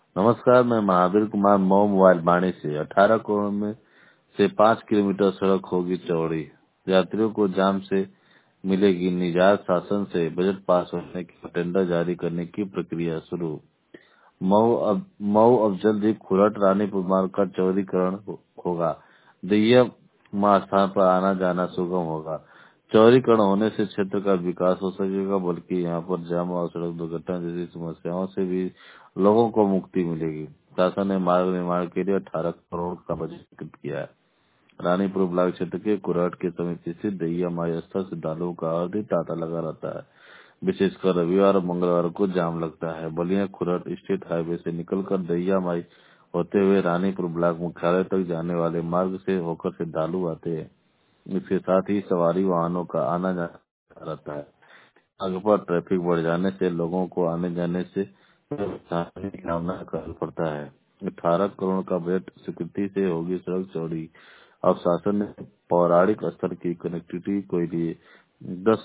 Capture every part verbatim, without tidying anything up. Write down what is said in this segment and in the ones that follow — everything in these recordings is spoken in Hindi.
नमस्कार, मैं महावीर कुमार मऊ मोबाइल बाणी से। अठारह करोड़ में से पाँच किलोमीटर सड़क होगी चौड़ी, यात्रियों को जाम से मिलेगी निजात। शासन से बजट पास होने के बाद टेंडर जारी करने की प्रक्रिया शुरू। मऊ अब मऊ अब जल्द ही खुरट रानीपुर मार्ग का चौड़ीकरण हो, होगा। दिव्य माह स्थान पर आना जाना सुगम होगा। चौड़ीकरण होने से क्षेत्र का विकास हो सकेगा, बल्कि यहाँ पर जाम और सड़क दुर्घटना जैसी समस्याओं से भी लोगों को मुक्ति मिलेगी। शासन ने मार्ग निर्माण के लिए अठारह करोड़ का बजट स्वीकृत किया है। रानीपुर ब्लॉक क्षेत्र के कुराट के समीप स्थित दहिया माई स्थल श्रद्धालुओं का अधिक तांता लगा रहता है। विशेषकर रविवार और मंगलवार को जाम लगता है। बलिया खुरट स्टेट हाईवे से निकलकर दहिया माई होते हुए रानीपुर ब्लॉक मुख्यालय तक जाने वाले मार्ग से होकर श्रद्धालु आते हैं। इसके साथ ही सवारी वाहनों का आना जाना रहता है। आगे पर ट्रैफिक बढ़ जाने से लोगों को आने जाने से परेशानी का सामना करना पड़ता है। अठारह करोड़ का बजट स्वीकृति से होगी सड़क चौड़ी। अब शासन ने पौराणिक स्तर की कनेक्टिविटी के लिए दस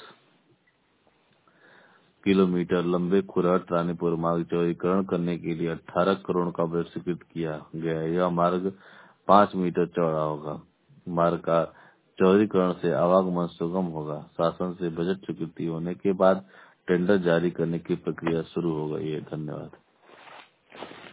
किलोमीटर लंबे खुरट रानीपुर मार्ग चौड़ीकरण करने के लिए अठारह करोड़ का बजट स्वीकृत किया गया है। यह मार्ग पाँच मीटर चौड़ा होगा। मार्ग का चौड़ीकरण से आवागमन सुगम होगा। शासन से बजट स्वीकृति होने के बाद टेंडर जारी करने की प्रक्रिया शुरू हो गई है। धन्यवाद।